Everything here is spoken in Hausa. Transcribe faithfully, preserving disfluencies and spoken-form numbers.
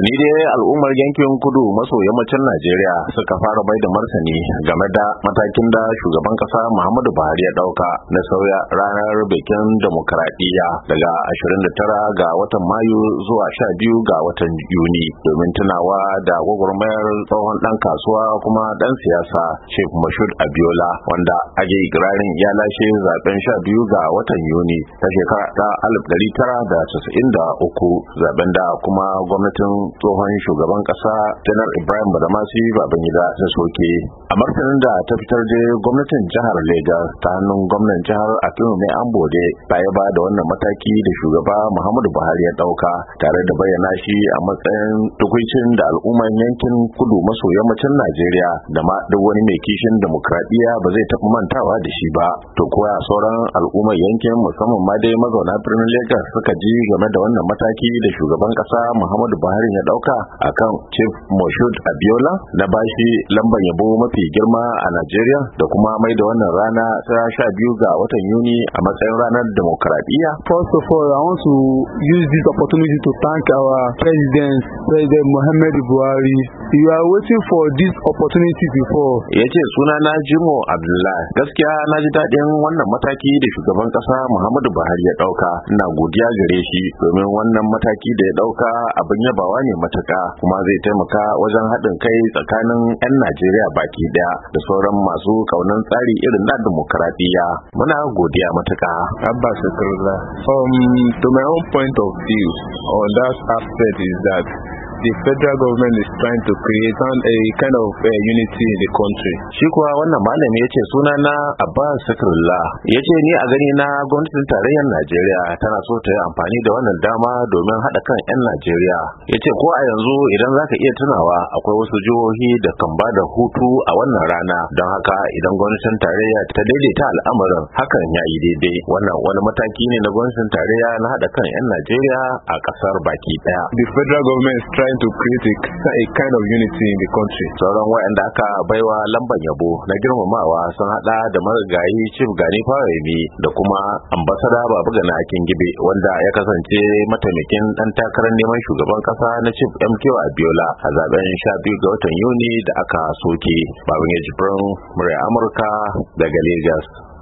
Tuni dai al'ummar yankin kudu maso yammacin Najeriya suka fara bai da martani game da matakin da shugaban kasa Muhammadu Buhari ya dauka na sauya ranar bikin demokradiyya daga ashirin da tara ga watan Mayu zuwa sha biyu ga watan Yuni domin tunawa da gwagwarmayar tsohon dan kasuwa kuma dan siyasa Chief Moshood Abiola wanda ake ikirarin ya lashe zaben sha biyu ga watan Yuni ta shekara ta alif ɗari tara da casa'in da uku, zaben da kuma gwamnatin tsohon shugaban kasa Janar Ibrahim Badamasi Babangida ta soke. A martanin da ta fitar da gwamnatin jihar Lagos ta hannun gwamnan jihar Akinwumi Ambode ta yaba da wannan mataki da shugaba Muhammadu Buhari ya dauka tare da bayyana shi a matsayin tukuicin da al'umman yankin kudu maso yammacin Najeriya da ma duk wani mai kishin demokradiyya ba zai taɓa mantawa da shi ba. To kuwa sauran al'ummar yankin musamman ma dai mazauna birnin Lagos suka ji game da wannan mataki da shugaban kasa Muhammadu Buhari ya dauka akan Chief Moshood Abiola na bashi lambar yabo mafi girma a Najeriya da kuma mai da wannan rana ta sha biyu ga watan Yuni a matsayin ranar demokradiyya. First of all, I want to use this opportunity to thank our President, President Muhammadu Buhari. You are waiting for this opportunity before. Ya ce suna na Jimo Abdullahi. Gaskiya na ji daɗin wannan mataki da shugaban ƙasa Muhammadu Buhari ya ɗauka. Ina godiya gare shi domin wannan mataki da ya ɗauka abin yabawa ne matuƙa kuma zai taimaka wajen haɗin kai tsakanin 'yan Najeriya baki ɗaya da sauran masu kaunan tsari irin na demokradiyya. Muna godiya matuƙa. Abba Sakarullah. Um, to my own point of view on that aspect is that the federal government is trying to create an, a kind of uh, unity in the country. Shi kuwa wannan malami ya ce suna na Abbas Sakarullah ya ce ni a gani na gwamnatin tarayyar Najeriya tana so ta yi amfani da wannan dama domin haɗa kan 'yan Najeriya. Ya ce ko a yanzu idan zaka iya tunawa akwai wasu jihohi da kan ba da hutu a wannan rana, don haka idan gwamnatin tarayya ta daidaita al'amarin hakan ya yi daidai. Wannan wani mataki ne na gwamnatin tarayya na haɗa kan 'yan Najeriya a ƙasar baki ɗaya. The federal government is trying to create a, a kind of unity in the country. Sauran waɗanda aka baiwa lambar yabo na girmamawa sun hada da marigayi Chief Gani Fawemi da kuma ambasada Babagana Akingibe wanda ya kasance mataimakin dan takarar neman shugaban kasa na Chief M K Abiola a zaben sha biyu ga watan Yuni da aka soke. Babangida Jibrin, murya Amurka daga Lagos.